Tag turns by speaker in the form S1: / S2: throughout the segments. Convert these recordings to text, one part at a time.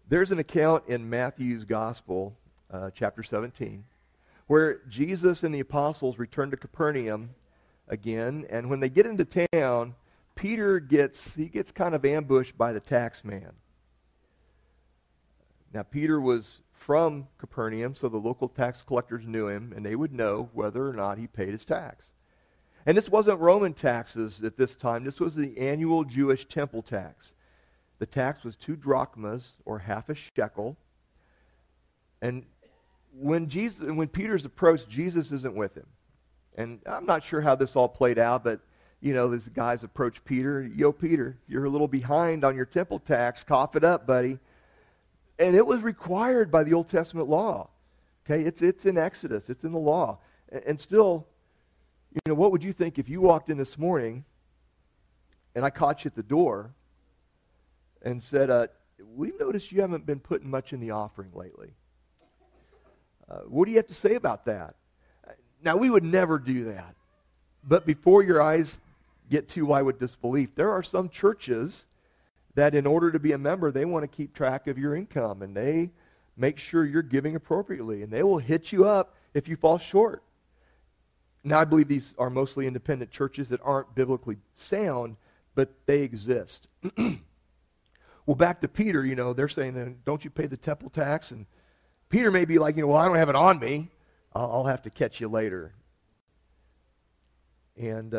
S1: There's an account in Matthew's Gospel, chapter 17, where Jesus and the apostles return to Capernaum again, and when they get into town, Peter gets kind of ambushed by the tax man. Now, Peter was from Capernaum, so the local tax collectors knew him, and they would know whether or not he paid his tax. And this wasn't Roman taxes at this time. This was the annual Jewish temple tax. The tax was 2 drachmas, or half a shekel. And when Peter's approached, Jesus isn't with him. And I'm not sure how this all played out, but, these guys approach Peter. Yo, Peter, you're a little behind on your temple tax. Cough it up, buddy. And it was required by the Old Testament law. Okay, it's in Exodus. It's in the law. And still, what would you think if you walked in this morning and I caught you at the door and said, we've noticed you haven't been putting much in the offering lately. What do you have to say about that? Now, we would never do that. But before your eyes get too wide with disbelief, there are some churches that in order to be a member, they want to keep track of your income, and they make sure you're giving appropriately, and they will hit you up if you fall short. Now, I believe these are mostly independent churches that aren't biblically sound, but they exist. Well, back to Peter, they're saying, don't you pay the temple tax? And Peter may be like, well, I don't have it on me. I'll have to catch you later. And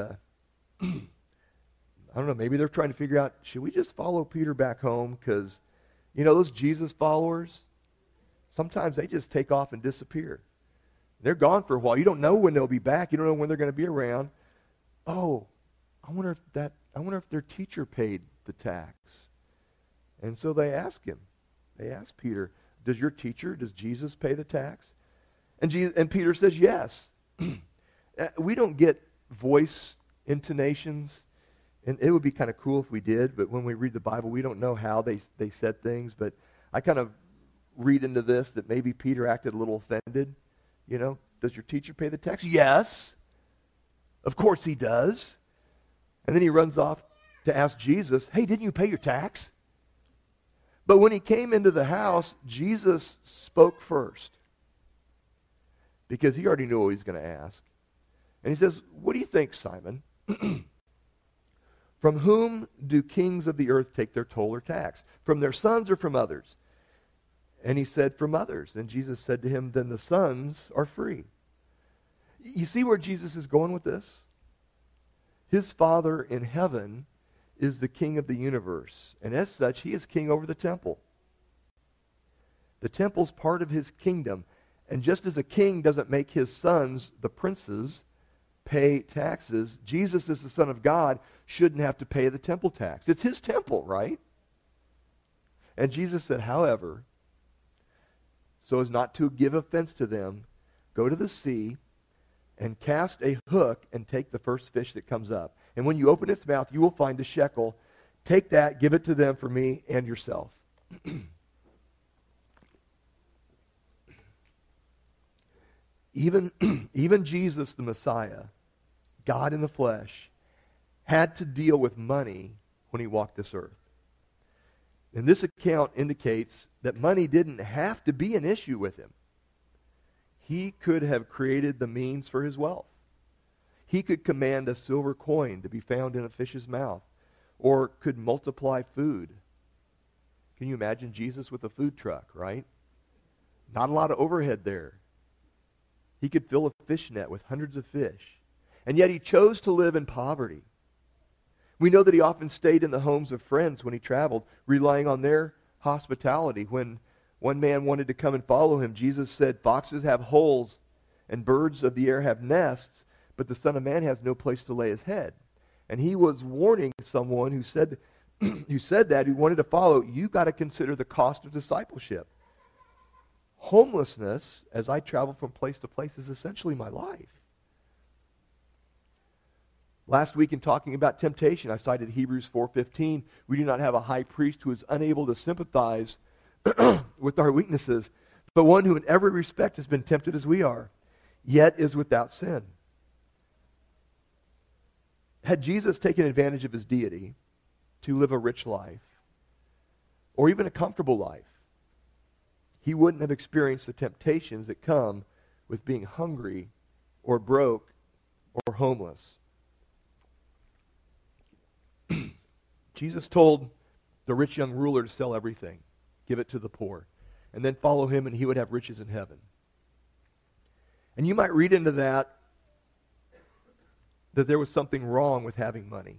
S1: I don't know, maybe they're trying to figure out, should we just follow Peter back home? Because, those Jesus followers, sometimes they just take off and disappear. They're gone for a while. You don't know when they'll be back. You don't know when they're going to be around. Oh, I wonder if their teacher paid the tax. And so they ask him. They ask Peter, does Jesus pay the tax? And Peter says yes. We don't get voice intonations. And it would be kind of cool if we did, but when we read the Bible, we don't know how they said things. But I kind of read into this that maybe Peter acted a little offended. Does your teacher pay the tax? Yes. Of course he does. And then he runs off to ask Jesus, hey, didn't you pay your tax? But when he came into the house, Jesus spoke first, because he already knew what he was going to ask. And he says, what do you think, Simon? From whom do kings of the earth take their toll or tax? From their sons or from others? And he said, from others. And Jesus said to him, then the sons are free. You see where Jesus is going with this? His Father in heaven is the king of the universe. And as such, he is king over the temple. The temple's part of his kingdom. And just as a king doesn't make his sons, the princes, pay taxes, Jesus, as the Son of God, shouldn't have to pay the temple tax. It's his temple, right? And Jesus said, however, so as not to give offense to them, go to the sea and cast a hook and take the first fish that comes up. And when you open its mouth, you will find a shekel. Take that, give it to them for me and yourself. Even Jesus, the Messiah, God in the flesh, had to deal with money when he walked this earth. And this account indicates that money didn't have to be an issue with him. He could have created the means for his wealth. He could command a silver coin to be found in a fish's mouth, or could multiply food. Can you imagine Jesus with a food truck, right? Not a lot of overhead there. He could fill a fish net with hundreds of fish. And yet he chose to live in poverty. We know that he often stayed in the homes of friends when he traveled, relying on their hospitality. When one man wanted to come and follow him, Jesus said, foxes have holes and birds of the air have nests, but the Son of Man has no place to lay his head. And he was warning someone who said who wanted to follow, you've got to consider the cost of discipleship. Homelessness, as I travel from place to place, is essentially my life. Last week in talking about temptation, I cited Hebrews 4:15. We do not have a high priest who is unable to sympathize with our weaknesses, but one who in every respect has been tempted as we are, yet is without sin. Had Jesus taken advantage of his deity to live a rich life, or even a comfortable life, he wouldn't have experienced the temptations that come with being hungry or broke or homeless. Jesus told the rich young ruler to sell everything, give it to the poor, and then follow him, and he would have riches in heaven. And you might read into that there was something wrong with having money.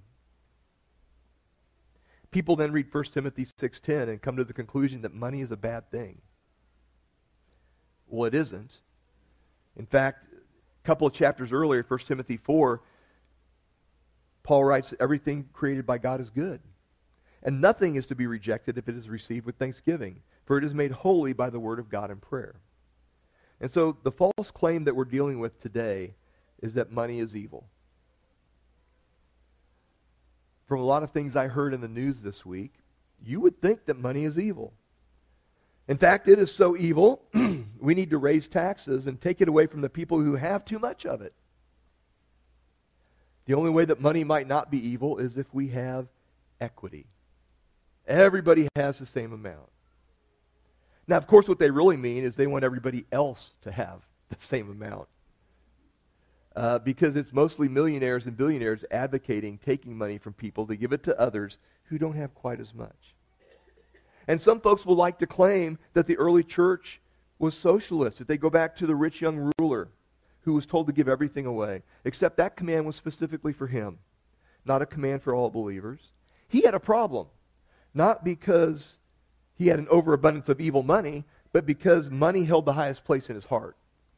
S1: People then read 1 Timothy 6:10 and come to the conclusion that money is a bad thing. Well, it isn't. In fact, a couple of chapters earlier, 1 Timothy 4, Paul writes, everything created by God is good. And nothing is to be rejected if it is received with thanksgiving, for it is made holy by the word of God in prayer. And so the false claim that we're dealing with today is that money is evil. From a lot of things I heard in the news this week, you would think that money is evil. In fact, it is so evil, we need to raise taxes and take it away from the people who have too much of it. The only way that money might not be evil is if we have equity. Everybody has the same amount. Now, of course, what they really mean is they want everybody else to have the same amount. Because it's mostly millionaires and billionaires advocating taking money from people to give it to others who don't have quite as much. And some folks will like to claim that the early church was socialist, that they go back to the rich young ruler who was told to give everything away, except that command was specifically for him, not a command for all believers. He had a problem, not because he had an overabundance of evil money, but because money held the highest place in his heart.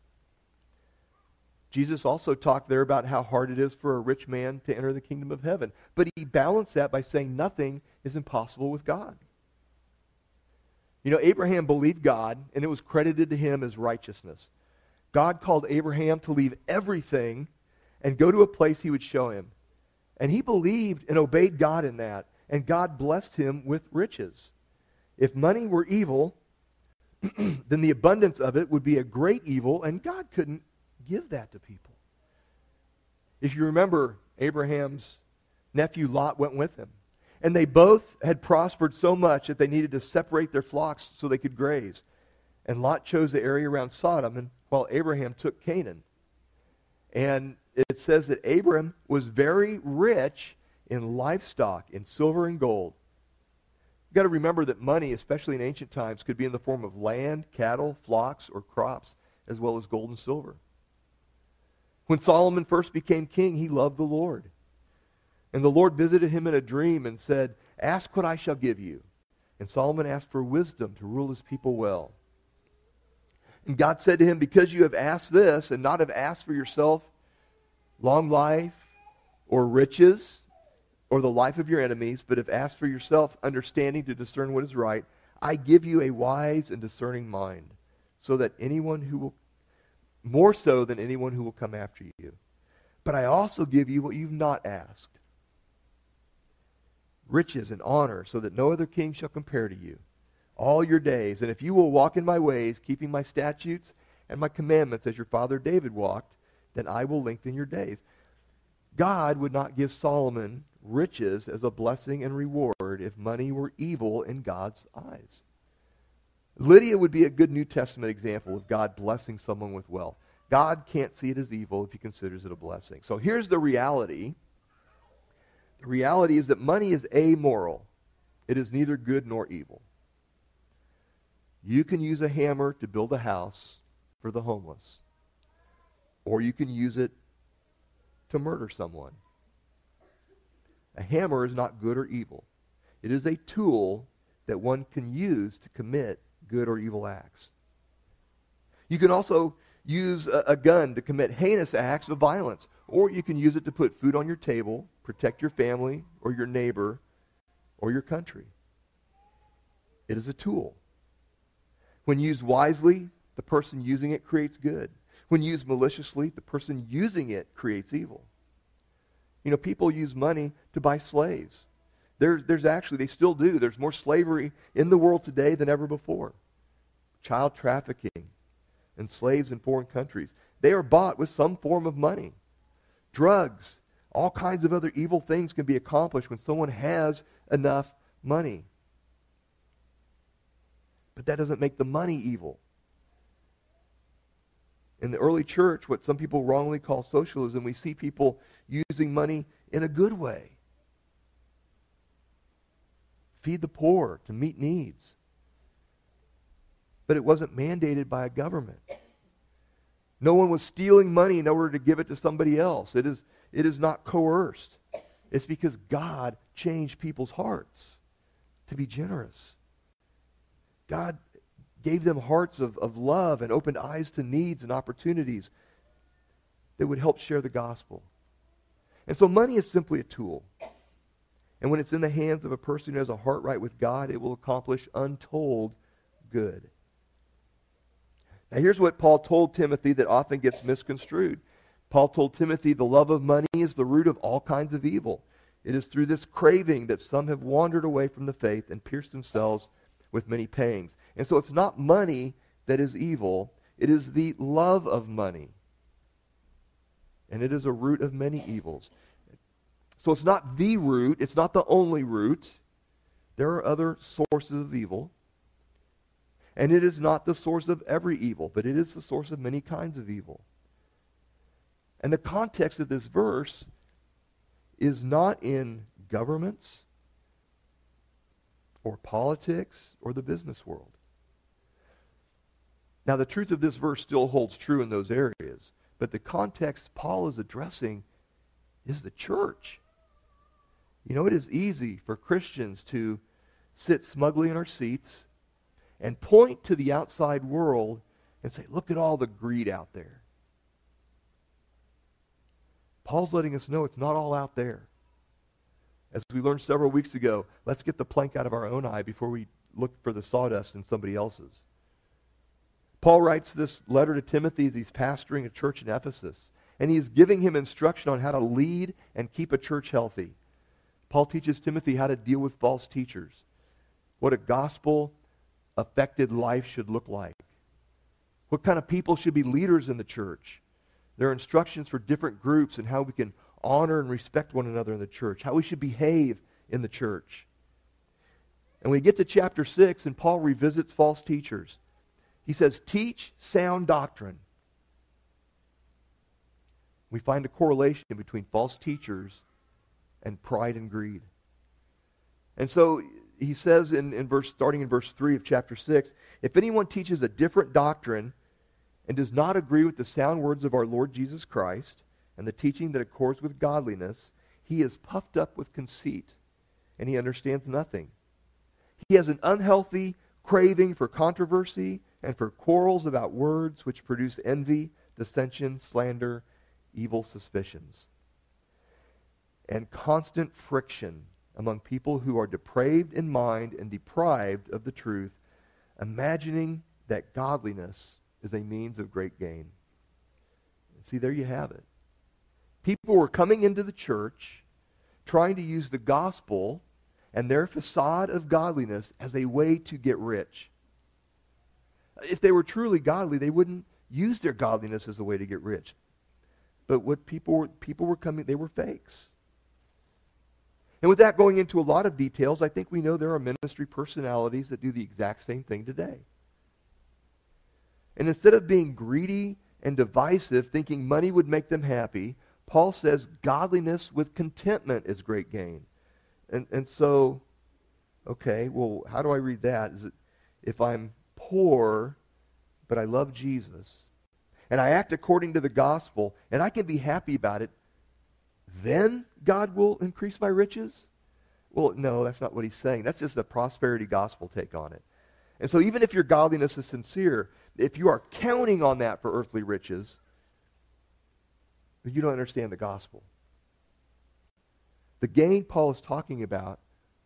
S1: Jesus also talked there about how hard it is for a rich man to enter the kingdom of heaven. But he balanced that by saying nothing is impossible with God. You know, Abraham believed God, and it was credited to him as righteousness. God called Abraham to leave everything and go to a place he would show him. And he believed and obeyed God in that, and God blessed him with riches. If money were evil, then the abundance of it would be a great evil, and God couldn't give that to people. If you remember, Abraham's nephew Lot went with him. And they both had prospered so much that they needed to separate their flocks so they could graze. And Lot chose the area around Sodom, and while Abraham took Canaan. And it says that Abram was very rich in livestock, in silver and gold. You've got to remember that money, especially in ancient times, could be in the form of land, cattle, flocks, or crops, as well as gold and silver. When Solomon first became king, he loved the Lord. And the Lord visited him in a dream and said, "Ask what I shall give you." And Solomon asked for wisdom to rule his people well. And God said to him, "Because you have asked this and not have asked for yourself long life or riches or the life of your enemies, but have asked for yourself understanding to discern what is right, I give you a wise and discerning mind, so that anyone who will, more so than anyone who will come after you. But I also give you what you've not asked, riches and honor, so that no other king shall compare to you all your days. And if you will walk in my ways, keeping my statutes and my commandments as your father David walked, then I will lengthen your days." God would not give Solomon riches as a blessing and reward if money were evil in God's eyes. Lydia would be a good New Testament example of God blessing someone with wealth. God can't see it as evil if he considers it a blessing. So here's the reality. The reality is that money is amoral. It is neither good nor evil. You can use a hammer to build a house for the homeless, or you can use it to murder someone. A hammer is not good or evil. It is a tool that one can use to commit good or evil acts. You can also use a gun to commit heinous acts of violence, or you can use it to put food on your table, protect your family or your neighbor or your country. It is a tool. When used wisely, the person using it creates good. When used maliciously, the person using it creates evil. You know, people use money to buy slaves. There's actually, they still do. There's more slavery in the world today than ever before. Child trafficking and slaves in foreign countries. They are bought with some form of money. Drugs, all kinds of other evil things can be accomplished when someone has enough money. But that doesn't make the money evil. In the early church, what some people wrongly call socialism, we see people using money in a good way. Feed the poor, to meet needs. But it wasn't mandated by a government. No one was stealing money in order to give it to somebody else. It is not coerced. It's because God changed people's hearts to be generous. God gave them hearts of love and opened eyes to needs and opportunities that would help share the gospel. And so money is simply a tool. And when it's in the hands of a person who has a heart right with God, it will accomplish untold good. Now here's what Paul told Timothy that often gets misconstrued. Paul told Timothy the love of money is the root of all kinds of evil. It is through this craving that some have wandered away from the faith and pierced themselves with many pangs. And so it's not money that is evil. It is the love of money. And it is a root of many evils. So it's not the root. It's not the only root. There are other sources of evil. And it is not the source of every evil, but it is the source of many kinds of evil. And the context of this verse is not in governments or politics or the business world. Now, the truth of this verse still holds true in those areas, but the context Paul is addressing is the church. You know, it is easy for Christians to sit smugly in our seats and point to the outside world and say, look at all the greed out there. Paul's letting us know it's not all out there. As we learned several weeks ago, let's get the plank out of our own eye before we look for the sawdust in somebody else's. Paul writes this letter to Timothy as he's pastoring a church in Ephesus, and he's giving him instruction on how to lead and keep a church healthy. Paul teaches Timothy how to deal with false teachers, what a gospel-affected life should look like, what kind of people should be leaders in the church. There are instructions for different groups and how we can honor and respect one another in the church, how we should behave in the church. And we get to chapter 6, and Paul revisits false teachers. He says, teach sound doctrine. We find a correlation between false teachers and pride and greed. And so he says starting in verse 3 of chapter 6, if anyone teaches a different doctrine and does not agree with the sound words of our Lord Jesus Christ and the teaching that accords with godliness, he is puffed up with conceit, and he understands nothing. He has an unhealthy craving for controversy and for quarrels about words which produce envy, dissension, slander, evil suspicions, and constant friction among people who are depraved in mind and deprived of the truth, imagining that godliness is a means of great gain. See, there you have it. People were coming into the church trying to use the gospel and their facade of godliness as a way to get rich. If they were truly godly, they wouldn't use their godliness as a way to get rich. But what people were coming, they were fakes. And with that going into a lot of details, I think we know there are ministry personalities that do the exact same thing today. And instead of being greedy and divisive, thinking money would make them happy, Paul says godliness with contentment is great gain. And so, okay, well, how do I read that? Is it, if I'm poor, but I love Jesus, and I act according to the gospel, and I can be happy about it, then God will increase my riches? Well, no, that's not what he's saying. That's just a prosperity gospel take on it. And so even if your godliness is sincere, if you are counting on that for earthly riches, you don't understand the gospel. The gain Paul is talking about,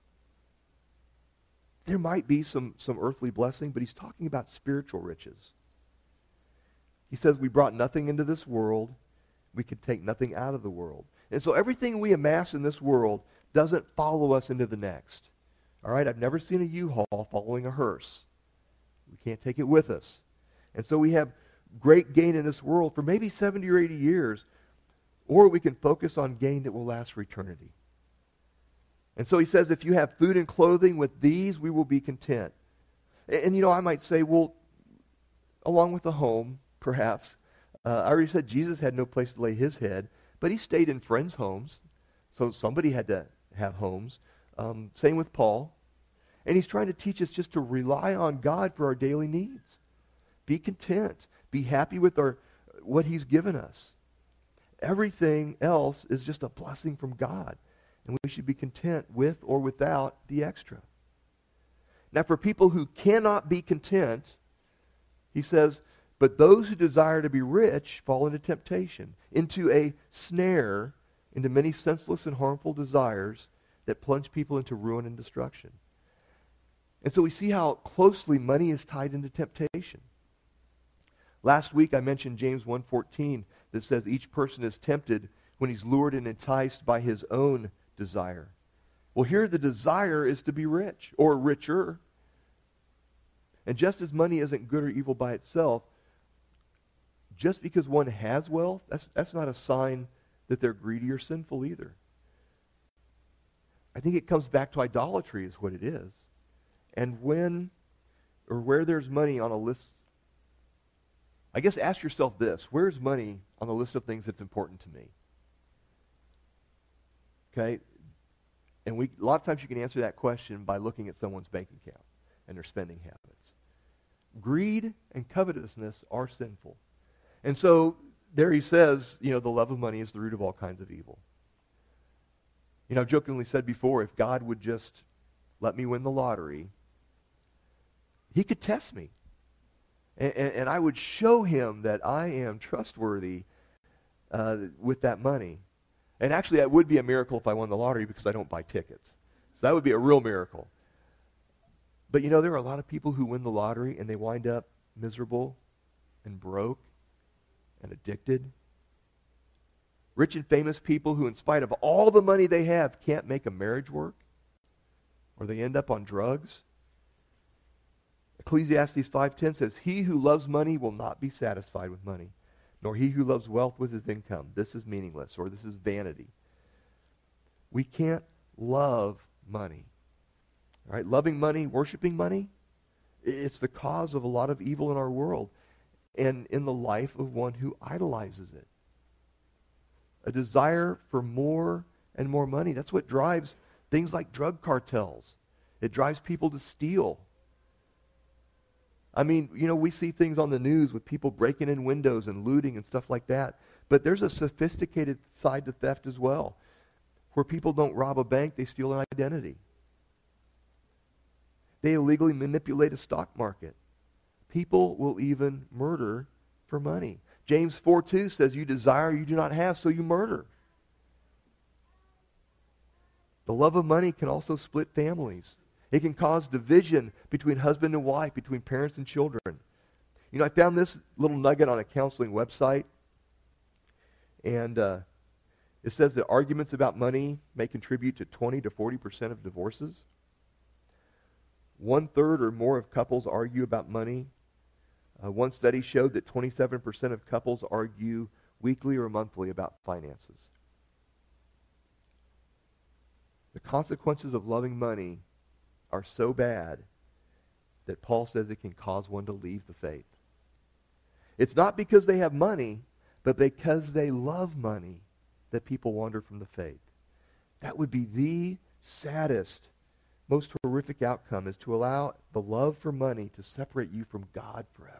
S1: there might be some earthly blessing, but he's talking about spiritual riches. He says we brought nothing into this world. We could take nothing out of the world. And so everything we amass in this world doesn't follow us into the next. All right, I've never seen a U-Haul following a hearse. We can't take it with us. And so we have great gain in this world for maybe 70 or 80 years, or we can focus on gain that will last for eternity. And so he says, if you have food and clothing, with these we will be content. And I might say, well, along with the home, perhaps, I already said Jesus had no place to lay his head, but he stayed in friends' homes, so somebody had to have homes. Same with Paul. And he's trying to teach us just to rely on God for our daily needs. Be content. Be happy with what he's given us. Everything else is just a blessing from God. And we should be content with or without the extra. Now, for people who cannot be content, he says, but those who desire to be rich fall into temptation, into a snare, into many senseless and harmful desires that plunge people into ruin and destruction. And so we see how closely money is tied into temptation. Last week I mentioned James 1:14 that says each person is tempted when he's lured and enticed by his own desire. Well, here the desire is to be rich or richer. And just as money isn't good or evil by itself, just because one has wealth, that's not a sign that they're greedy or sinful either. I think it comes back to idolatry is what it is. And when or where there's money on a list, I guess ask yourself this, where's money on the list of things that's important to me? Okay? And a lot of times you can answer that question by looking at someone's bank account and their spending habits. Greed and covetousness are sinful. And so there he says, the love of money is the root of all kinds of evil. I've jokingly said before, if God would just let me win the lottery, he could test me. And I would show him that I am trustworthy with that money. And actually, that would be a miracle if I won the lottery because I don't buy tickets. So that would be a real miracle. But there are a lot of people who win the lottery and they wind up miserable and broke and addicted. Rich and famous people who, in spite of all the money they have, can't make a marriage work. Or they end up on drugs. Ecclesiastes 5:10 says, he who loves money will not be satisfied with money, nor he who loves wealth with his income. This is meaningless, or this is vanity. We can't love money. All right, loving money, worshiping money, it's the cause of a lot of evil in our world and in the life of one who idolizes it. A desire for more and more money. That's what drives things like drug cartels. It drives people to steal. I mean, we see things on the news with people breaking in windows and looting and stuff like that. But there's a sophisticated side to theft as well. Where people don't rob a bank, they steal an identity. They illegally manipulate a stock market. People will even murder for money. James 4:2 says, you desire, you do not have, so you murder. The love of money can also split families. It can cause division between husband and wife, between parents and children. I found this little nugget on a counseling website. And it says that arguments about money may contribute to 20 to 40% of divorces. 1/3 or more of couples argue about money. One study showed that 27% of couples argue weekly or monthly about finances. The consequences of loving money are so bad that Paul says it can cause one to leave the faith. It's not because they have money, but because they love money that people wander from the faith. That would be the saddest, most horrific outcome, is to allow the love for money to separate you from God forever.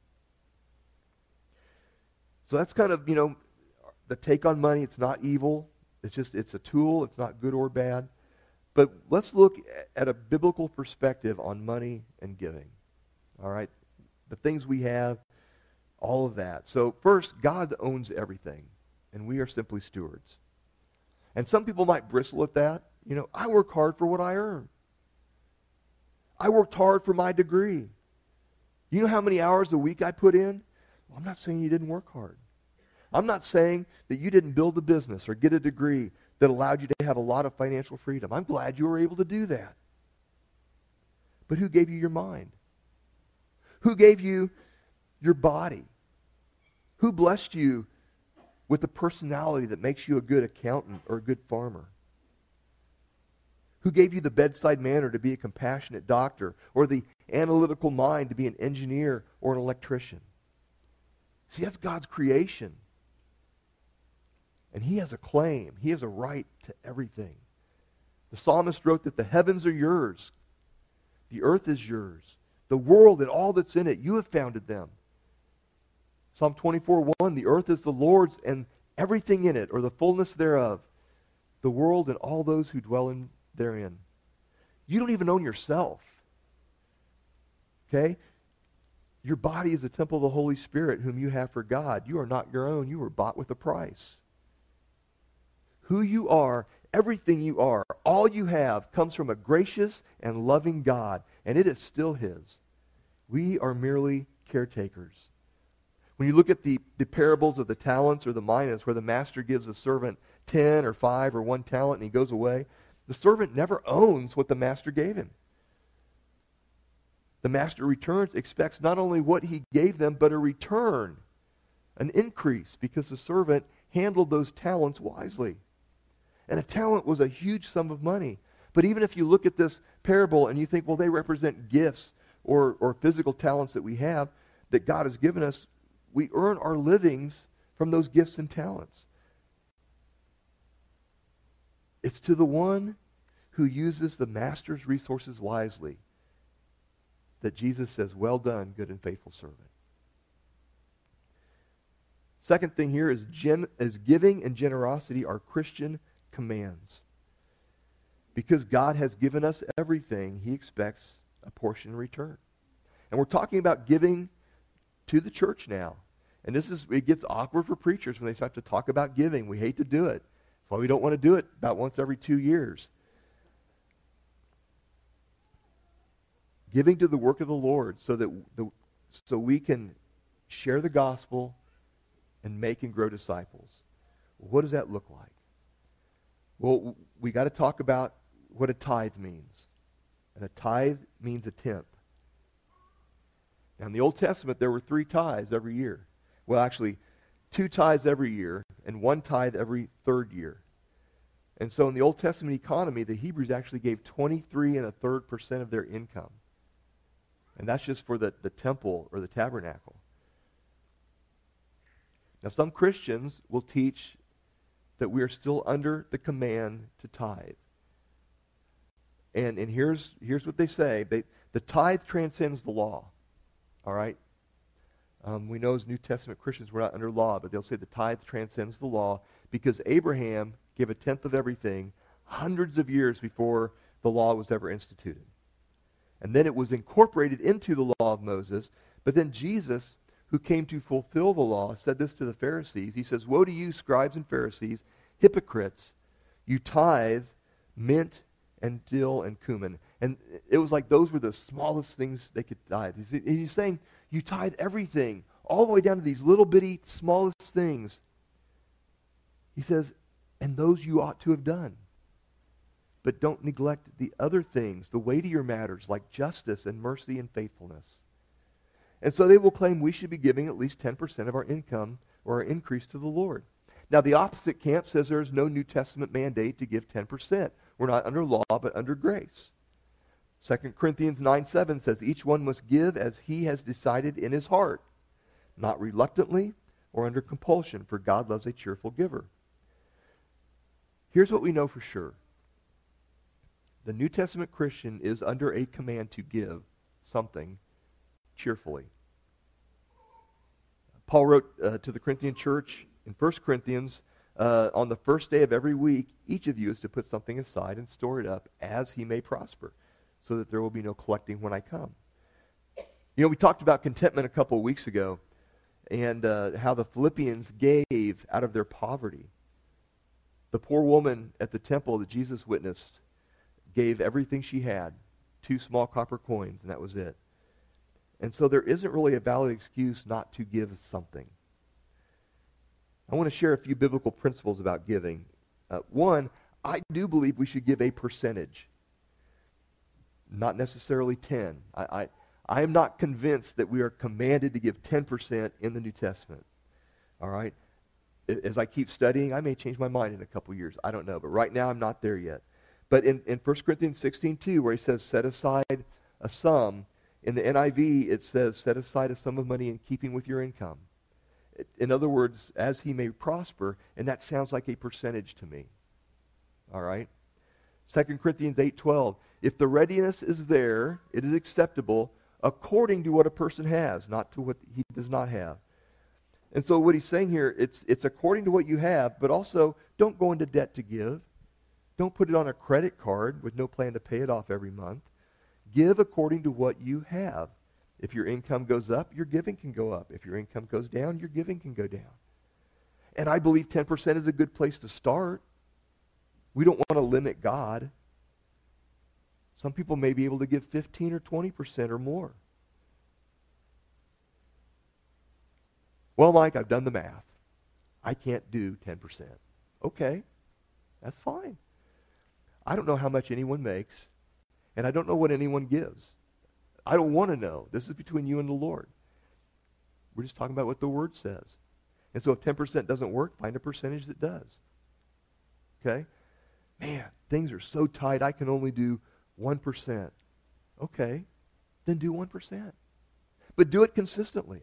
S1: So that's kind of, the take on money. It's not evil. It's a tool. It's not good or bad. But let's look at a biblical perspective on money and giving. All right? The things we have, all of that. So first, God owns everything, and we are simply stewards. And some people might bristle at that. I work hard for what I earn. I worked hard for my degree. You know how many hours a week I put in? Well, I'm not saying you didn't work hard. I'm not saying that you didn't build a business or get a degree that allowed you to have a lot of financial freedom. I'm glad you were able to do that. But who gave you your mind? Who gave you your body? Who blessed you with a personality that makes you a good accountant or a good farmer? Who gave you the bedside manner to be a compassionate doctor, or the analytical mind to be an engineer or an electrician? See, that's God's creation. And he has a claim. He has a right to everything. The psalmist wrote that the heavens are yours. The earth is yours. The world and all that's in it, you have founded them. Psalm 24:1, the earth is the Lord's and everything in it, or the fullness thereof, the world and all those who dwell therein. You don't even own yourself. Okay? Your body is a temple of the Holy Spirit whom you have for God. You are not your own. You were bought with a price. Who you are, everything you are, all you have comes from a gracious and loving God, and it is still his. We are merely caretakers. When you look at the parables of the talents or the minas, where the master gives a servant 10 or 5 or 1 talent and he goes away, the servant never owns what the master gave him. The master returns, expects not only what he gave them, but a return, an increase, because the servant handled those talents wisely. And a talent was a huge sum of money. But even if you look at this parable and you think, well, they represent gifts or physical talents that we have, that God has given us, we earn our livings from those gifts and talents. It's to the one who uses the master's resources wisely that Jesus says, well done, good and faithful servant. Second thing here is giving and generosity are Christian commands. Because God has given us everything, he expects a portion in return. And we're talking about giving to the church now. And it gets awkward for preachers when they start to talk about giving. We hate to do it. That's why we don't want to do it about once every 2 years. Giving to the work of the Lord so we can share the gospel and make and grow disciples. What does that look like? Well, we got to talk about what a tithe means. And a tithe means a tenth. Now, in the Old Testament, there were 3 tithes every year. Well, actually, 2 tithes every year and 1 tithe every 3rd year. And so in the Old Testament economy, the Hebrews actually gave 23 1/3% of their income. And that's just for the temple or the tabernacle. Now, some Christians will teach that we are still under the command to tithe. And here's what they say. The tithe transcends the law. All right? We know as New Testament Christians we're not under law, but they'll say the tithe transcends the law because Abraham gave a tenth of everything hundreds of years before the law was ever instituted. And then it was incorporated into the law of Moses. But then Jesus, who came to fulfill the law, said this to the Pharisees. He says, woe to you, scribes and Pharisees, hypocrites! You tithe mint and dill and cumin. And it was like those were the smallest things they could tithe. He's saying, you tithe everything, all the way down to these little bitty, smallest things. He says, and those you ought to have done. But don't neglect the other things, the weightier matters like justice and mercy and faithfulness. And so they will claim we should be giving at least 10% of our income or our increase to the Lord. Now the opposite camp says there is no New Testament mandate to give 10%. We're not under law, but under grace. 2 Corinthians 9:7 says each one must give as he has decided in his heart, not reluctantly or under compulsion, for God loves a cheerful giver. Here's what we know for sure. The New Testament Christian is under a command to give something cheerfully. Paul wrote to the Corinthian church in 1 Corinthians, on the first day of every week, each of you is to put something aside and store it up as he may prosper, so that there will be no collecting when I come. You know, we talked about contentment a couple of weeks ago, and how the Philippians gave out of their poverty. The poor woman at the temple that Jesus witnessed gave everything she had, 2 small copper coins, and that was it. And so there isn't really a valid excuse not to give something. I want to share a few biblical principles about giving. One, I do believe we should give a percentage, not necessarily 10. I am not convinced that we are commanded to give 10% in the New Testament. All right? As I keep studying, I may change my mind in a couple years. I don't know. But right now, I'm not there yet. But in 1 Corinthians 16:2, where he says, set aside a sum, in the NIV it says, set aside a sum of money in keeping with your income. In other words, as he may prosper, and that sounds like a percentage to me. All right? 2 Corinthians 8:12, if the readiness is there, it is acceptable according to what a person has, not to what he does not have. And so what he's saying here, it's according to what you have, but also don't go into debt to give. Don't put it on a credit card with no plan to pay it off every month. Give according to what you have. If your income goes up, your giving can go up. If your income goes down, your giving can go down. And I believe 10% is a good place to start. We don't want to limit God. Some people may be able to give 15 or 20% or more. Well, Mike, I've done the math. I can't do 10%. Okay, that's fine. I don't know how much anyone makes, and I don't know what anyone gives. I don't want to know. This is between you and the Lord. We're just talking about what the Word says. And so if 10% doesn't work, find a percentage that does. Okay? Man, things are so tight, I can only do 1%. Okay, then do 1%. But do it consistently.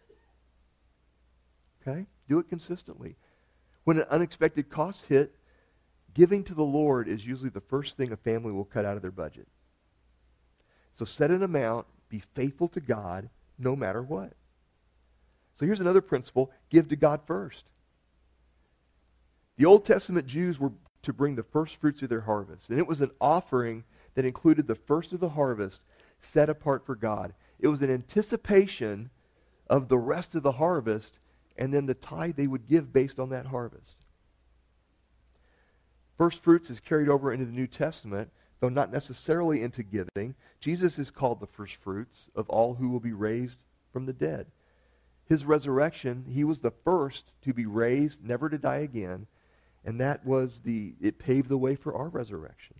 S1: Okay? Do it consistently. When an unexpected cost hit, giving to the Lord is usually the first thing a family will cut out of their budget. So set an amount, be faithful to God no matter what. So here's another principle, give to God first. The Old Testament Jews were to bring the first fruits of their harvest, and it was an offering that included the first of the harvest set apart for God. It was an anticipation of the rest of the harvest, and then the tithe they would give based on that harvest. First fruits is carried over into the New Testament, though not necessarily into giving. Jesus is called the first fruits of all who will be raised from the dead. His resurrection, he was the first to be raised, never to die again, and it paved the way for our resurrection.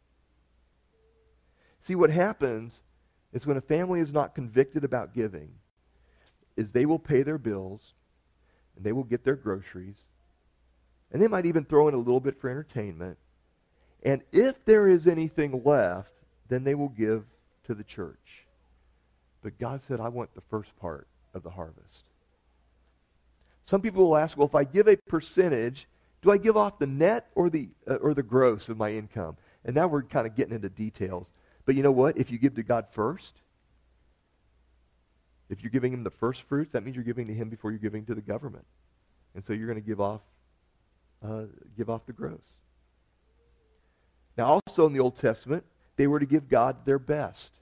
S1: See, what happens is when a family is not convicted about giving, is they will pay their bills, and they will get their groceries, and they might even throw in a little bit for entertainment. And if there is anything left, then they will give to the church. But God said, I want the first part of the harvest. Some people will ask, well, if I give a percentage, do I give off the net or the gross of my income? And now we're kind of getting into details. But you know what? If you give to God first, if you're giving him the first fruits, that means you're giving to him before you're giving to the government. And so you're going to give off the gross. Now also in the Old Testament, they were to give God their best.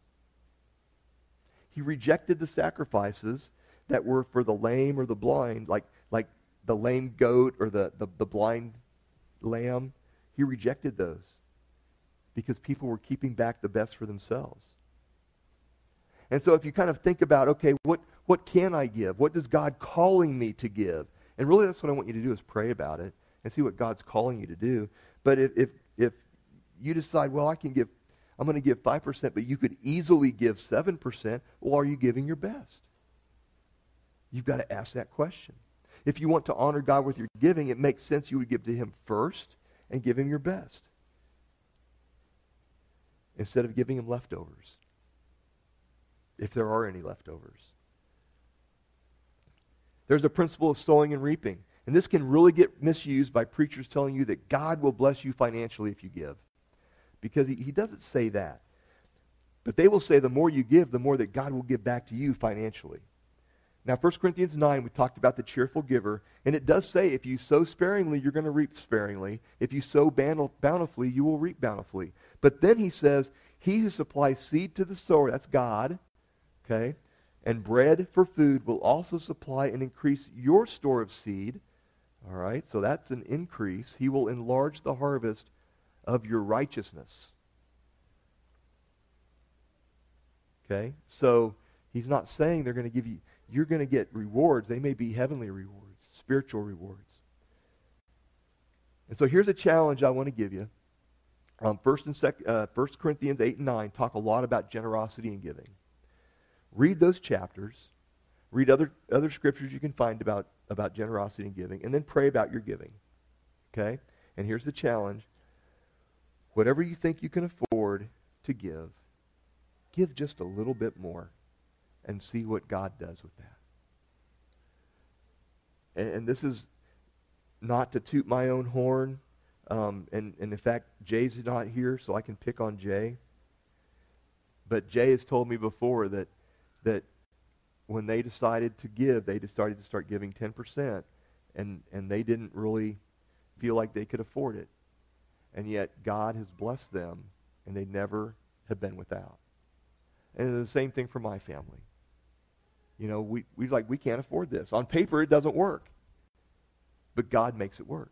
S1: He rejected the sacrifices that were for the lame or the blind, like the lame goat or the blind lamb. He rejected those because people were keeping back the best for themselves. And so if you kind of think about, okay, what can I give? What is God calling me to give? And really that's what I want you to do is pray about it and see what God's calling you to do. But if you decide, well, I'm going to give 5%, but you could easily give 7%, well, are you giving your best? You've got to ask that question. If you want to honor God with your giving, it makes sense you would give to him first and give him your best instead of giving him leftovers, if there are any leftovers. There's a principle of sowing and reaping, and this can really get misused by preachers telling you that God will bless you financially if you give, because he doesn't say that. But they will say the more you give, the more that God will give back to you financially. Now, 1 Corinthians 9, we talked about the cheerful giver, and it does say if you sow sparingly, you're going to reap sparingly. If you sow bountifully, you will reap bountifully. But then he says, he who supplies seed to the sower, that's God, okay, and bread for food will also supply and increase your store of seed. All right, so that's an increase. He will enlarge the harvest of your righteousness. Okay, so he's not saying they're going to give you, you're going to get rewards. They may be heavenly rewards, spiritual rewards. And so here's a challenge I want to give you. 1 Corinthians 8 and 9 talk a lot about generosity and giving. Read those chapters. Read other scriptures you can find about generosity and giving, and then pray about your giving. Okay? And here's the challenge. whatever you think you can afford to give, give just a little bit more and see what God does with that. And this is not to toot my own horn. And in fact, Jay's not here, so I can pick on Jay. But Jay has told me before that when they decided to give, they decided to start giving 10%, and they didn't really feel like they could afford it. And yet God has blessed them, and they never have been without. And it's the same thing for my family. You know, we can't afford this. On paper, it doesn't work. But God makes it work.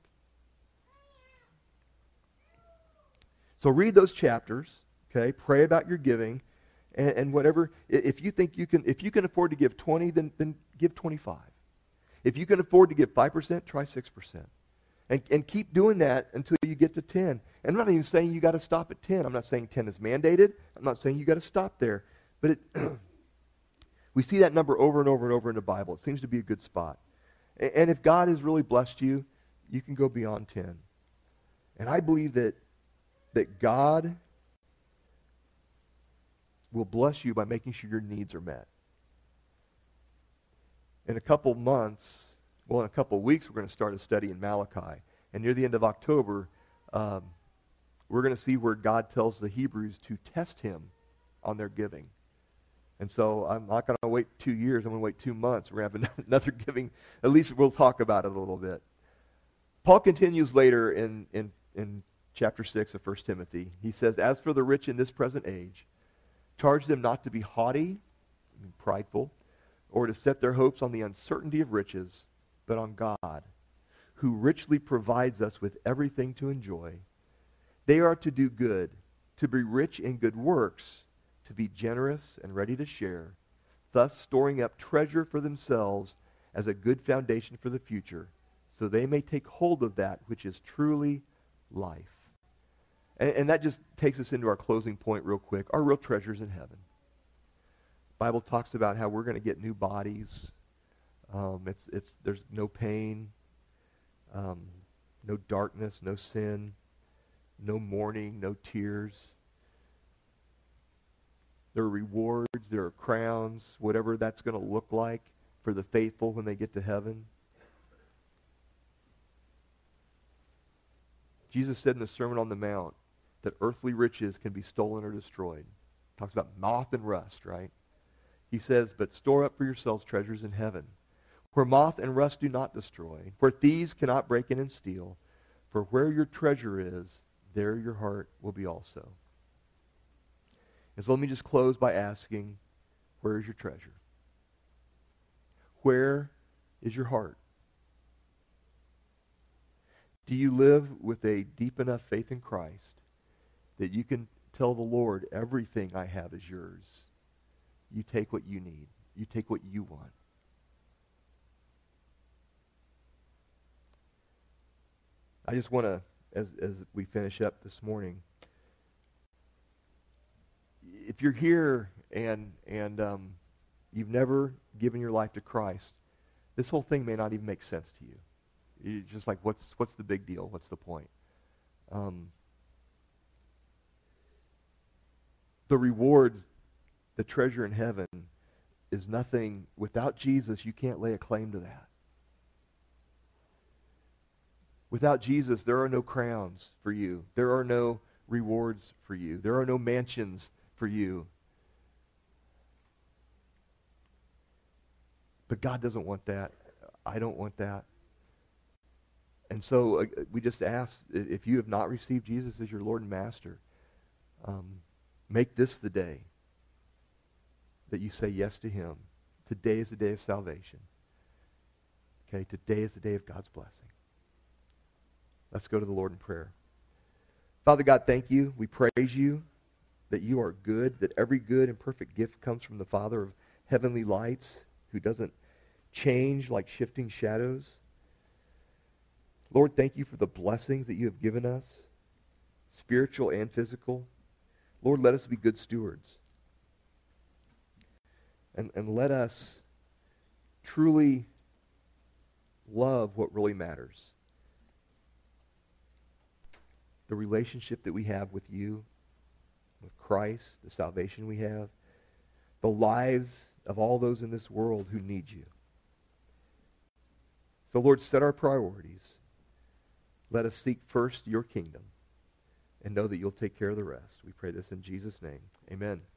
S1: So read those chapters, okay? Pray about your giving, and whatever. If you think you can afford to give 20, then give 25. If you can afford to give 5%, try 6%. And keep doing that until you get to 10. And I'm not even saying you got to stop at 10. I'm not saying 10 is mandated. I'm not saying you got to stop there. But we see that number over and over and over in the Bible. It seems to be a good spot. And if God has really blessed you, you can go beyond 10. And I believe that God will bless you by making sure your needs are met. In a couple months, well, in a couple weeks, we're going to start a study in Malachi. And near the end of October, we're going to see where God tells the Hebrews to test him on their giving. And so I'm not going to wait 2 years. I'm going to wait 2 months. We're going to have another giving. At least we'll talk about it a little bit. Paul continues later in chapter 6 of 1 Timothy. He says, as for the rich in this present age, charge them not to be haughty, prideful, or to set their hopes on the uncertainty of riches, but on God, who richly provides us with everything to enjoy. They are to do good, to be rich in good works, to be generous and ready to share, thus storing up treasure for themselves as a good foundation for the future, so they may take hold of that which is truly life. And that just takes us into our closing point real quick. Our real treasure's in heaven. The Bible talks about how we're going to get new bodies. There's no pain, no darkness, no sin, no mourning, no tears. There are rewards, there are crowns, whatever that's going to look like for the faithful when they get to heaven. Jesus said in the Sermon on the Mount that earthly riches can be stolen or destroyed. Talks about moth and rust, right? He says, but store up for yourselves treasures in heaven, where moth and rust do not destroy, where thieves cannot break in and steal. For where your treasure is, there your heart will be also. And so let me just close by asking, where is your treasure? Where is your heart? Do you live with a deep enough faith in Christ that you can tell the Lord, everything I have is yours? You take what you need. You take what you want. I just want to, as we finish up this morning, if you're here and you've never given your life to Christ, this whole thing may not even make sense to you. You're just like, what's the big deal? What's the point? The rewards, the treasure in heaven, is nothing. Without Jesus, you can't lay a claim to that. Without Jesus, there are no crowns for you. There are no rewards for you. There are no mansions for you. But God doesn't want that. I don't want that. And so we just ask, if you have not received Jesus as your Lord and Master, make this the day that you say yes to him. Today is the day of salvation. Okay, today is the day of God's blessing. Let's go to the Lord in prayer. Father God, thank you. We praise you that you are good, that every good and perfect gift comes from the Father of heavenly lights, who doesn't change like shifting shadows. Lord, thank you for the blessings that you have given us, spiritual and physical. Lord, let us be good stewards. And let us truly love what really matters. the relationship that we have with you, with Christ, the salvation we have, the lives of all those in this world who need you. So, Lord, set our priorities. Let us seek first your kingdom and know that you'll take care of the rest. We pray this in Jesus' name. Amen.